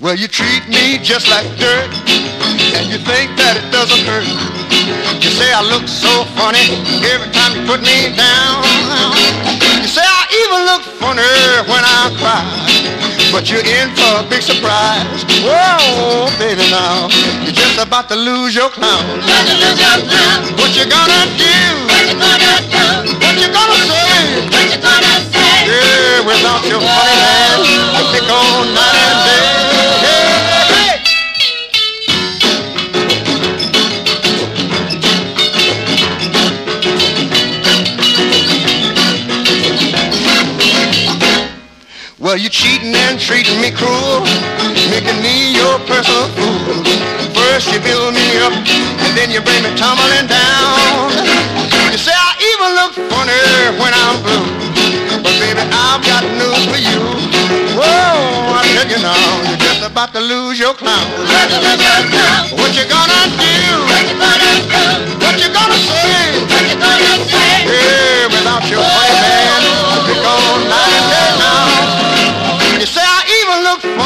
Well, you treat me just like dirt, and you think that it doesn't hurt. You say I look so funny every time you put me down. You say I even look funny when I cry, but you're in for a big surprise. Whoa, baby, now you're just about to lose your clown. What you gonna do? What you gonna do? What you gonna say? What you gonna say? Yeah, without your funny man, you pick all night and day. Well, you cheating and treating me cruel, making me your personal fool. First you build me up, and then you bring me tumbling down. You say I even look funny when I'm blue, but baby, I've got news for you. Whoa, I tell you now, you're just about to lose your clown. What you gonna do?